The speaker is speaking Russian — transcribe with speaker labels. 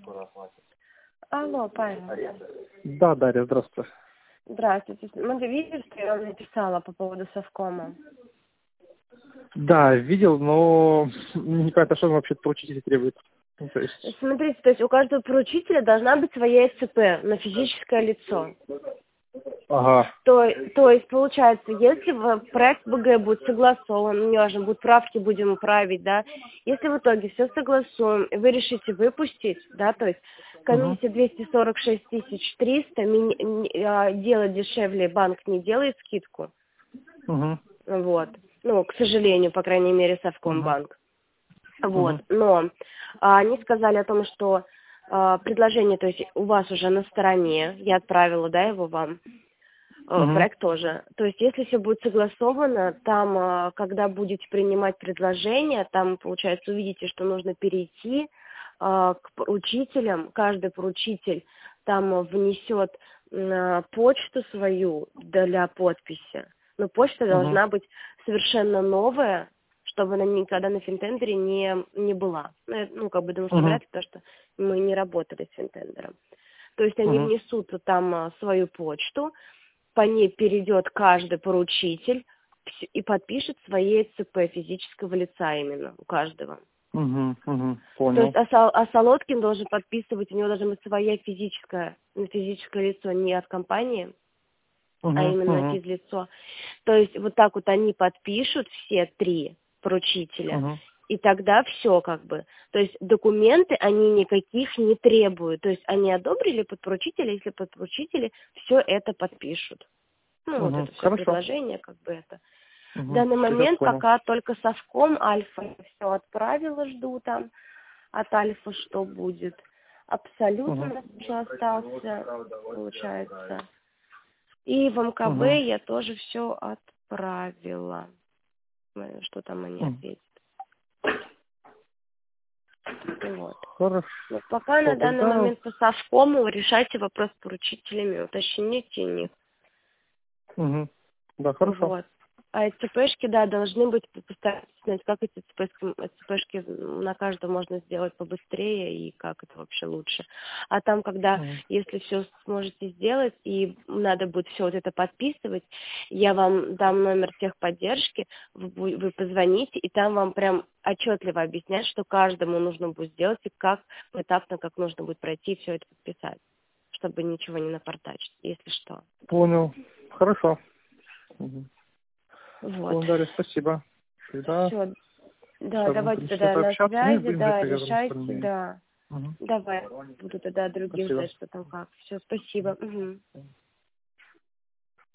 Speaker 1: Алло, Павел.
Speaker 2: Да, Дарья, здравствуйте.
Speaker 1: Здравствуйте. Смотри, видишь, что я вам написала по поводу совкома?
Speaker 2: Да, видел, но непонятно, что вообще поручитель требует. Ну, то есть...
Speaker 1: Смотрите, то есть у каждого поручителя должна быть своя СЦП на физическое лицо.
Speaker 2: Ага.
Speaker 1: То есть, получается, если проект БГ будет согласован, неважно, будут правки, будем править, да, если в итоге все согласуем, и вы решите выпустить, да, то есть комиссия 246 300, делать дешевле банк не делает скидку, вот, ну, к сожалению, по крайней мере, Совкомбанк, вот, но они сказали о том, что предложение, то есть у вас уже на стороне, я отправила, да, его вам, проект тоже. То есть, если все будет согласовано, там, когда будете принимать предложение, там, получается, увидите, что нужно перейти к поручителям. Каждый поручитель там внесет почту свою для подписи. Но почта должна быть совершенно новая, чтобы она никогда на Финтендере не была. Ну, как бы, думаю, что вряд ли, потому что мы не работали с Финтендером. То есть, они внесут там свою почту, по ней перейдет каждый поручитель и подпишет свои ЦП физического лица именно у каждого.
Speaker 2: Понял.
Speaker 1: То есть Солодкин должен подписывать, у него должна быть своя физическое лицо, не от компании, а именно физлицо. То есть вот так вот они подпишут все три поручителя, и тогда все как бы. То есть документы они никаких не требуют. То есть они одобрили подпоручителя, если подпоручители все это подпишут. Ну, вот это все предложение, как бы это. В данный момент пока только Совком, Альфа все отправила, жду там от Альфа, что будет. Абсолютно у нас еще остался, получается. И в МКБ я тоже все отправила. Что там они ответят. Вот.
Speaker 2: Хорошо.
Speaker 1: Но пока на данный момент по Совкому решайте вопрос с поручителями, уточните них.
Speaker 2: Да, хорошо.
Speaker 1: Вот. А ЦПшки, да, должны быть, постараться знать, как эти ЦПшки на каждого можно сделать побыстрее и как это вообще лучше. А там, когда, если все сможете сделать и надо будет все вот это подписывать, я вам дам номер техподдержки, вы позвоните, и там вам прям отчетливо объяснять, что каждому нужно будет сделать и как поэтапно, как нужно будет пройти и все это подписать, чтобы ничего не напортачить, если что.
Speaker 2: Понял. Хорошо.
Speaker 1: Вот.
Speaker 2: Дарья, спасибо. Всегда.
Speaker 1: Все. Да, давайте тогда на связи, да, решайте, да. Давай, буду тогда других ждать, что там как. Все, спасибо.